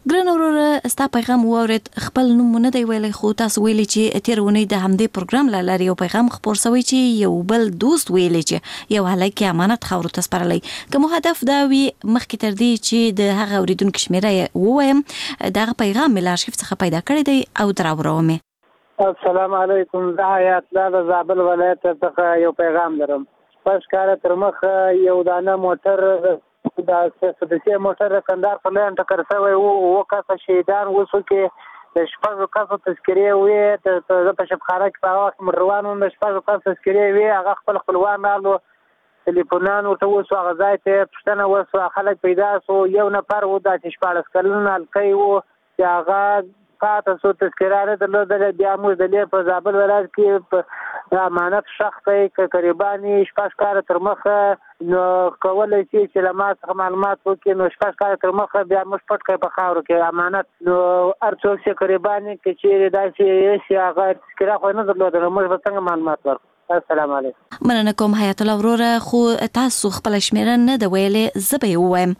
ګران وروره ستا پیغام واورید. خپل نوم نه دی ویلی خو تاسو ویلي چې تیر ونی د همدې پروګرام له لارې یو پیغام خپور شوی چې یو بل دوست ویلي چې یو هلک امانت خاورو ته سپارلی. که مو هدف دا وي مخکې تر دې چې د هغه اوریدونکو شمیره یې ووایم دغه پیغام مې له ارشیف څخه پیدا کړی دی او دراوروم یې. السلام علیکم. زه حیات الله د زابل ولایت څخه یو پیغام لرم. پس کار تر مخ یو دانه موټر د سدسي موټر کندهار په لین ټکر شوی و کسه شهیدان وسو کې د شپږو کسو تذکرې وې د په شپخانه کې په هغه وخت روان وم. د شپږو کسو تذکرې وې هغه خپلوان رالو ټلیفونان ورته وسو هغه ځای ته پوښتنه وسوه خلک پیدا سو. یو نفر و دا چې 14 کلن هلکی و چې هغه پاته سو تذکره نه درلودله. بیا موږ د لې په زابل ولایت کې په امانت شخص ته قریبانې 6 کاله تر مخه نو کولی شي چې له ما څخه معلومات وکړي. نو 6 کاله تر مخه بیا موږ پټ کړی په خاورو کې امانت. نو هر څوک چې قریبانې که چېرې داسې شي هغه تذکره خو نه درلوده نو موږ به څنګه معلومات ورکړو. السلام علیکم. مننه کوم حیات الله وروره خو تاسو خپله شمیره نه ده ویلې زه به یې ووایم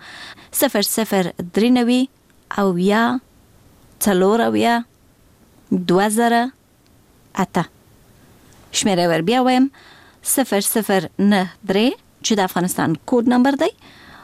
0093 اویا 4 2008 شمیره ور بیا ویم 0093 چې د افغانستان کوډ نمبر دی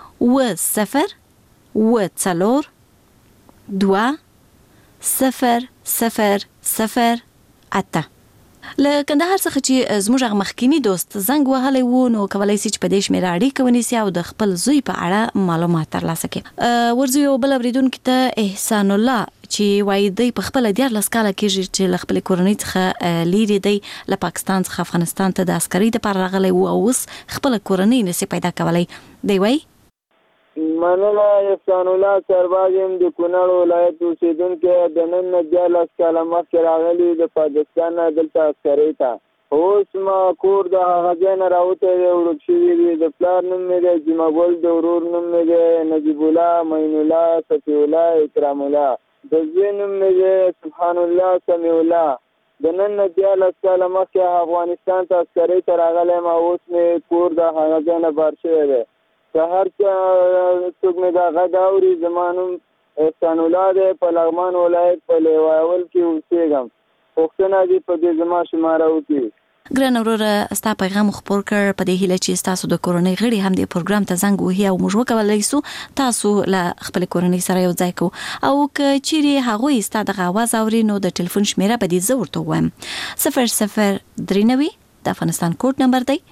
002008 له کندهار څخه چې زموږ هغه مخکینی دوست زنګ وهلی و نو کولی شي چې په دې شمیره اړیکه ونیسي او د خپل زوی په اړه معلومات ترلاسه کړي. ورځو یو بل اورېدونکي ته احسان الله چې وایي دی په خپله 14 کاله کېږي چې له خپلې کورنۍ څخه لیرې دی له پاکستان څخه افغانستان ته د عسکرۍ دپاره راغلی و او اوس خپله کورنۍ نسي پیدا کولی. دی وایي مننه احسان الله سرباز یم د کونړ ولایت اوسېدونکی د نن نه 14 کاله مخکې راغلی د پاکستان نه دلته عسکرۍ ته. اوس ما کور د هغه ځای نه راوتی دی ورک شوي دي. د پلار نوم مې دی جمعه ګل، د ورور نوم مې دی نجیب الله، معین الله، صفي الله، اکرام الله، د زوی نوم مې دی سبحان الله، سمیع الله. د نن نه 14 کاله مخکې افغانستان ته عسکرۍ ته راغلی یم. اوس مې کور د هغه ځای نه بار شوی دی. که هر څوک مې دا غږ اوري زما نوم احسان الله دی، په لغمان ولایت په لیواول کې اوسېږم. پوښتنه دې په دې زما شماره وکړي. ګران وروره ستا پیغام خپور کړ په دې هیله چې ستاسو د کورنۍ غړي هم دې پروګرام ته زنګ وهي او موږ وکولی سو تاسو له خپلې کورنۍ سره یو ځای کوو. او که چیرې هغوی ستا دغه آواز اوري نو د ټلیفون شمیره به دې زه ورته ووایم 0093 د افغانستان کوډ نمبر دی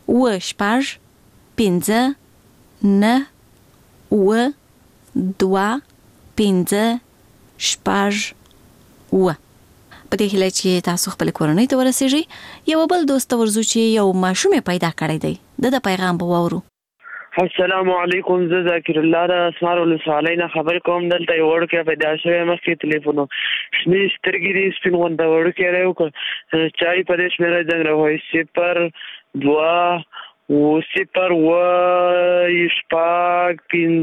75 9 2 5 6 په دې هیله چې تاسو خپل کورنۍ ته ورسیږئ. یو بل دوست ورزو چې یو ماشوم پیدا کړی دی د پیغام به واورو. السلام علیکم. زه ذاکر الله د اسمار ولسوالۍ نه خبر کوم. دلته یو وړوکی پیدا شوی مخکې تلیفون شنې سترګې دي سپین غونډه وړوکی دی چای په دې شمېره زنګ راوهی 02 0 شپږ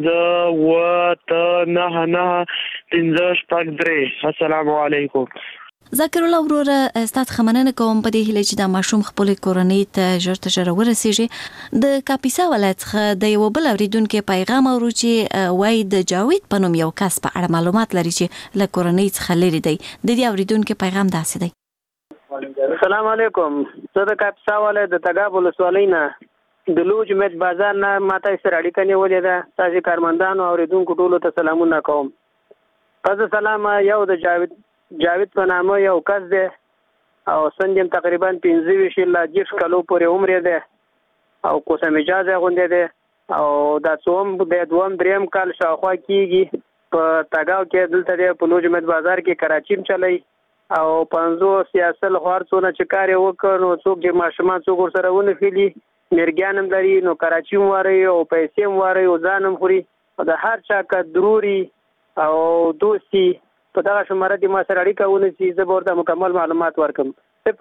5 9 9 5 3. السلام علیکم. ذاکر الله وروره ستاسو خمننه کوم په دې هیله چې دا ماشوم خپل کورنۍ ته ژر تر ژره ورسیږي. د کاپیسا ولایت څخه د یو بل اوریدونکو پیغام اورو چې وایي د جاوید په نوم یو کس په اړه معلومات لري چې له کورنۍ څخه لري دی. د دې اوریدونکو پیغام داسې دی. السلام علیکم. زه د کاپیسا ولایت د تګاب ولسوالۍ نه د لوج مت بازار نه ماته سره اړیکه نیولې ده. تاسو کارمندانو او اوریدونکو ټولو ته سلامونه کوم. پس سلام یو د جاوید په نامه یو کس دی او سنجم تقریبا 25 لا 10 کلو پورې عمر دی او کوسه مجاز غونډه دی او دا څوم د دوم دریم کال شاوخوا کیږي په تاګاو کې دلته دی په لوج مت بازار کې کراچیم چلی او 50 سیاسل خورڅونه چې کار وکړ نو څوک چې ماشومان څوک سره ونه خېلي مرګانم لري نو کراچیم واره او پیسې واره او ځانم خوري د هر چا کا ضروري او دوستي په دغه شماره د ما سره اړیکه ونیسي. زه به ورته مکمل معلومات ورکړم.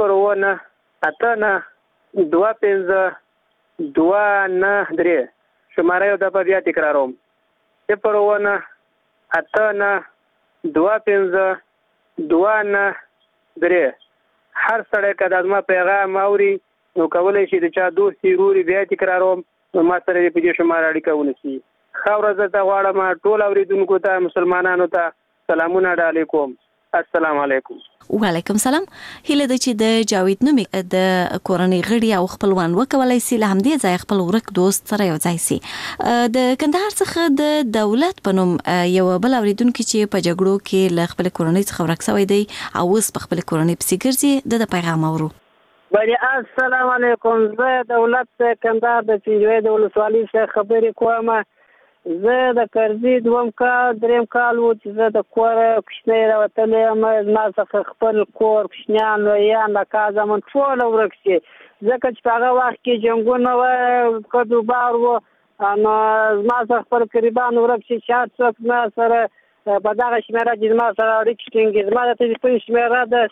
0 2 5 2 9 3 شماره یو دفعه بیا تکراروم 0 8 9 2 5 2 9 3. هر سړی که د زما پیغام اوري نو کولی شي د چا دوستي روري بیا تکراروم نو ما سره په دې شماره اړیکه ونیسي. ښه ورځ درته غواړم. ټول اورېدونکو ته مسلمانانو ته سلامونه ډالۍ کوم. السلام علیکم. وعلیکم سلام. هیله ده چې د جاوید نومي د کورنۍ غړي او خپلوان وکولای شي له همدې ځای خپل ورک دوست سره یو ځای شي. د کندهار څخه د دولت په نوم یو بل اوریدونکو چې په جګړو کې له خپل کورنۍ څخه ورک شوی دی او اوس په خپل کورنۍ پسې ګرځي د پیغام اورو. بله السلام علیکم. زه دولت کندهار د پیجوې د ولسوالۍ څخه خبرې کوم. زه د کرزي 2 کال 3 کال و چې زه د کور کوچنی راوتلی یم. زما څخه خپل کور کوچنیان لویان لکه زمون ټول ورک شي ځکه چې په هغه وخت کې جنګونه وه ښځو بار و نو زما څخه خپل قریبان ورک شي چې هر څوک زما سره په دغه شمېره چې زما سره اړیکې ټینګي. زما د تلیفون شمېره ده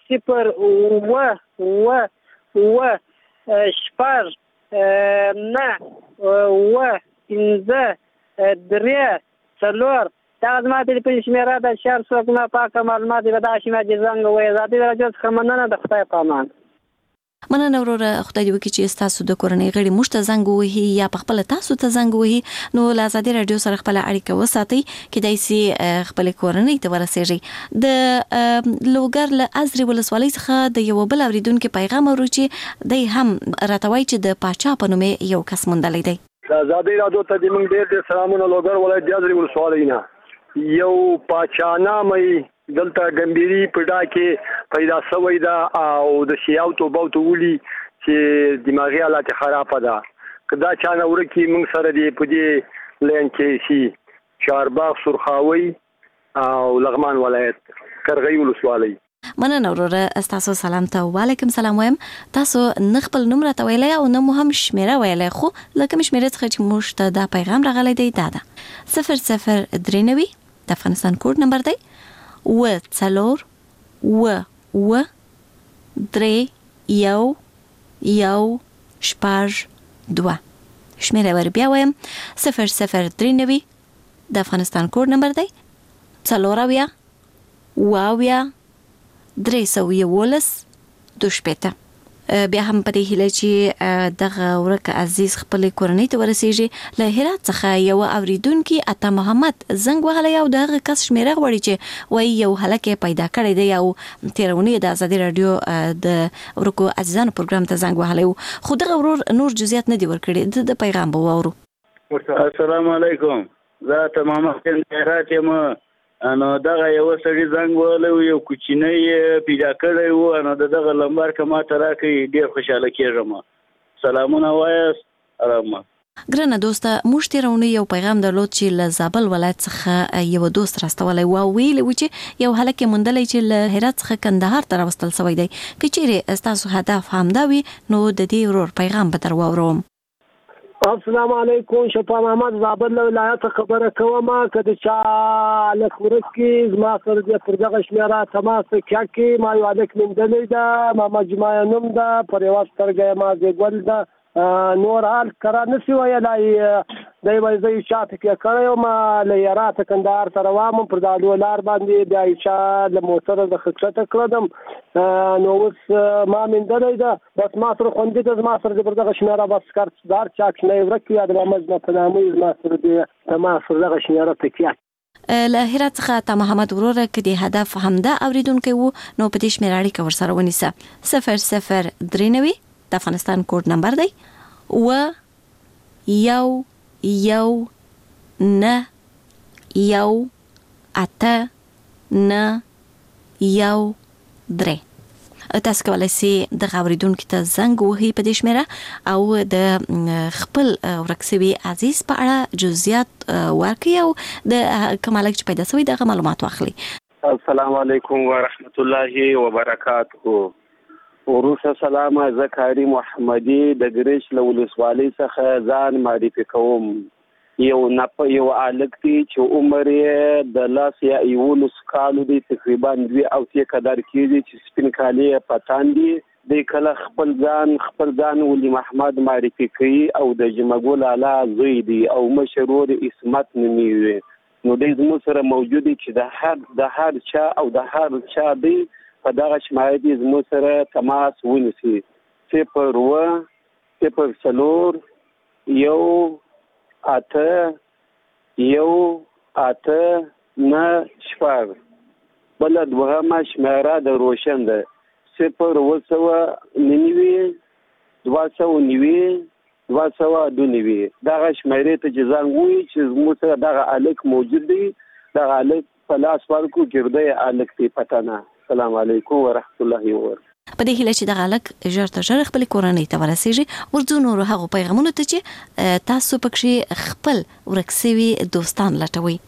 0 3 4 دا زما د تلیفون شمېره ده چې هر څوک ما پاکه معلومات په دغه شمېره کې زنګ ووایي. ازادي راډیو څخه مننه. د خدای په امان. مننه وروره. خدای دې وکړي چې تاسو د کورنۍ غړي موږ ته زنګ ووهي یا په خپل تاسو ته زنګ ووهي نو له ازادي راډیو سره خپل اړیکه وساتئ کېدای شي خپل کورنۍ ته ورسېږي. د لوګر له ازرې ولسوالۍ څخه د یو بل اوریدونکو پیغام اورو چې دی هم راته وایي چې د پاچا په نوم یو کس موندلی دی. ازادي راډیو ته د موږ ډېر سلامونه. لوګر ولایت د ازرې ولسوالۍ نه یو پاچا نامې دلته ګمبيري پډا کې پیدا شوی دا او د شیاو توبه ولي چې دماغي حالت خراب ده. کدا چانه ورکی موږ سره دی په دې لین کې شي چارباغ سرخاوي او لغمان ولایت کرغی ولسوالۍ. مننه وروره. تاسو سلام ته وعلیکم سلام وایم. تاسو نه خپل نوم راته ویلی او نه مو هم شمېره ویلی خو له کومې شمېرې څخه چې موږ ته دا پیغام راغلی دی دا ده 0093 د افغانستان کوډ نمبر دی 4 3 1 2. شمېره ور بیا وایم 0093 د افغانستان کوډ نمبر دی 4 311 2 بیا هم په دې هیله چې دغه ورک عزیز خپل کورنۍ ته ورسیږي. له هرات څخه یو اوریدونکو اتا محمد زنګ وهلی او دغه کس شمېره غواړي چې وایي یو هلک پیدا کړی دی او تیرونی د ازادي راډیو د ورکو عزیزانو پروګرام ته زنګ وهلی خو دغه ورور نور جزئیات نه دی ورکړي. د پیغام به واورو. السلام علیکم. زه اتا محمد هرات یم. نو دغه یو سړي زنګ وهلی یو کوچنی پیدا کړی و نو دغه لمبر که ما ته راکړي ډېر خوشحاله کېږم. سلامونه وایاست. ارامه. ګرانه دوسته موږ تیرونی یو پیغام درلود چې له زابل ولایت څخه یو دوست راستولی و ویلی و چې یو هلک موندلی چې له هرات څخه کندهار ته راوستل شوی دی. که چیرې ستاسو هدف همدا وي نو د دې ورور پیغام به در واورم. السلام علیکم. شفا محمد زابل ولایت خبره کوم. کله چې له خورسکی زما سره د پر دغه شمېره تماس کې ما یو الک موندلی ده. ما جمعه نوم ده پر یو سترګې ما زګول ده. نور حال کرا نسی ویلای دی وای زې شاته کې کړو ما له هرات کندهار سره وامه پر دالو لار باندې د عائشہ له موټر د خښته کړم. نو اوس ما موندلی ده بس ما سره خوندې د ما سره د دغه شمېره بس کارتدار چاک نه ورکړي د محمد په نامه ما سره د تماس دغه شمېره تکیه له هرات څخه تا محمد وروره کې د هدف همدا اوریدونکو وو نو په دې شمېره اړیکه ورسره ونیسه 0093 د افغانستان کوډ نمبر دی 1-1-9-1-8-9-1-3. تاسو کولای شئ د اوریدونکو ته زنګ وهئ په دې شمېره او د خپل ورک شوي عزیز په اړه جزئیات ورکړئ او د کوم هلک چې پیدا شوی دغه معلومات واخلئ. السلام علیکم ورحمت الله وبرکاته. وروسته سلام. زکاری محمدی د ګریش له ولسوالۍ څخه ځان معرفي کوم. یو الک دی چې عمر یې د 11 کالو دی تقریبا 2 او 3 قدر کېږي چې سپین کالي پتان دی. د کله خپل ځان ولي محمد معرفي کوي او د جمګول اعلی زوی دی او مشرور اسمت نومي. نو د زموږ سره موجود چې د هر چا او د هر چا دی په دغه شمایه دي زموږ سره تماس ونیسي. 0-4-1-8-9-1-3 1-8-9 بله دوهمه شمیره د روشن ده 0-2-9-292 دغه شمیرې ته چې زنګ ووایي چې زموږ سره دغه هلک موجود دی دغه هلک په لاس ورکړو ګردی هلک دی پټنه. السلام علیکم ورحمت الله وبرکاته. په دې هیله چې دغه هلک ژر تر ژره خپلې کورنۍ ته ورسیږي. ورځو نورو هغو پیغامونو ته چې تاسو پکښې خپل ورک سوي دوستان لټوئ.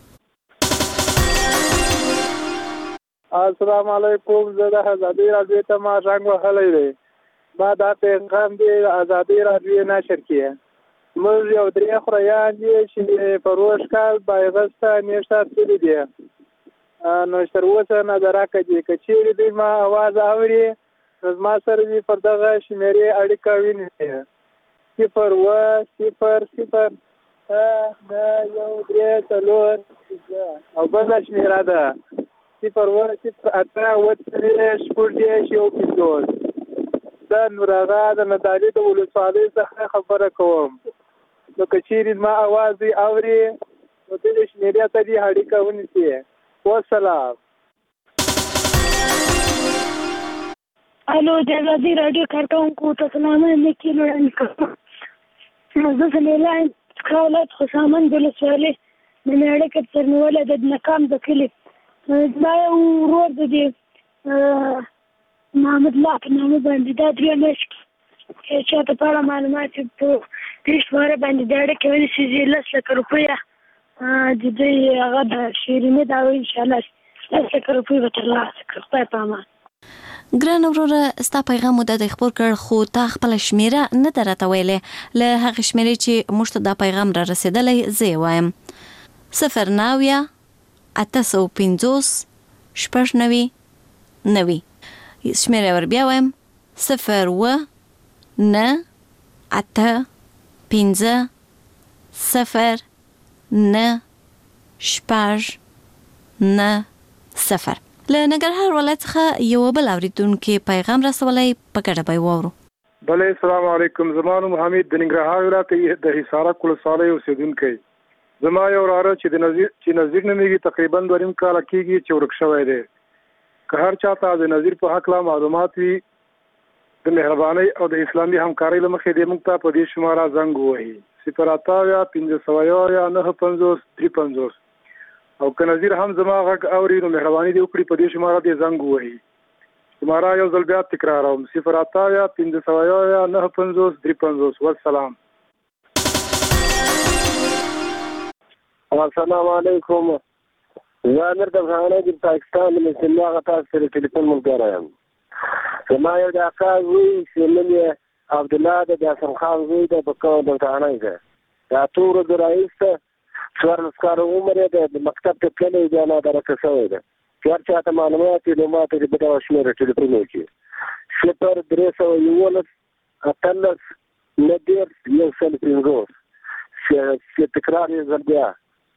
السلام علیکم. زه د ازادي راډیو ته ما زنګ وهلی دی. ما دا پیغام دی ازادي راډیو نشر کړی. موږ یو 3 خوریان دي چې پروژ کال بایغسته میاشته تللی دی. نو تر اوسه نظره کوي که چیرې دوی ما اواز اوري نو زما سره دې پر دغه شمیرې اړیکه ونیسي 0-1-0-9-1-3-4 او بله شمیره ده 0-1-8-1-3-4 دا نور هغه د ندالي د ولسوالۍ څخه خبره کوم. نو که چیرې زما اواز دوی اوري نو دې شمیرې ته دې اړیکه ونیسي. والسلام. الو د ازادي راډیو کارکونکو ته سلامونه لیکي وړاندې کوم. زه سلیلا ولایت خوشامند ولسوالۍ د اړیکې ترنیوله د ناکام د کلي دا یو ورور د دې محمد الله په نامه باندې دا 3 میاشتې چې ته په اړه معلومات په دې شماره باندې د اړیکې ونیسي 10 لک روپیه د دې هغه د شیرینې دا ان شاء الله 10 لک روپیه به ترلاسه کړو. خدای په امان. ګران وروره ستا پیغام مو د خپور کړ خو تا خپل شمیره نه درته ویلې له هغه شمیرې چې موږ ته دا پیغام را رسیدلی زه وایم 0-9-8-50-9 شمیره ور بیا وایم 0-1-8-50-9 له ننګرهار ولایت څخه یو بل اوریدونکو پیغام رسولای په ګډه به وورو. بله السلام علیکم. زما نوم حمید د ننګرهار ولایت د حصارک ولسوالۍ اوسیدونکی. زما یو وراره چې نظیر نومیږي تقریبا 2 کاله کېږي چې ورک شوی دی. که هر چاته د نظیر په حق معلومات وي د مهربانۍ او د اسلامي همکارۍ له مخې دې موږ ته په دې شماره زنګ ووهي 0-8-550-950-350 او که نظیر هم زما غږ اوري نو مهرباني دې وکړي په دې شماره دې زنګ ووهي. شماره یو ځل بیا تکراروم 0-8-550-950-350. والسلام. السلام علیکم. زه امیر د افغانۍ د پاکستان د مسلمان هغه تاسو سره ټلیفون ملګری یم. زما یو د اکا زوی چې نوم یې عبدالله د جاسم خان زوی د بکو د ټانۍ ده. دا اتو ورځو راهیسته 14 کاله عمر یې د مکتب ته تللی بیا نادرکه شوی ده. چې هر چاته معلومات وي نو ما ته دې په دغه شمېره ټلیفون وکړي 0-311-90-150 چې تکرار یې ځل بیا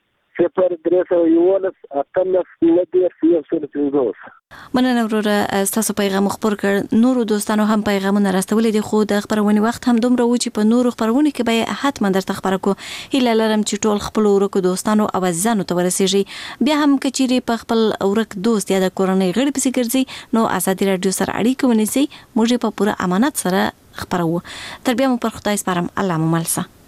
0-311-90-150. مننه وروره ستاسو پیغام خبر کړ. نورو دوستانو هم پیغامونه راستولې دي خو د خبرونې وخت هم دومره و چې په نورو خبرونو کې به حتما درته خبره کو. هیله لرم چې ټول خپل ورکو دوستانو او عزیزانو ته ورسیږي. بیا هم کچيري په خپل ورک دوست یا د کورنۍ غړي پسې ګرځي نو ازادي راډیو سره اړیکه ونیسي. موږ په پوره امانت سره خبرو. تر بیا مو پر خدای سپارم. الله مو ملسه.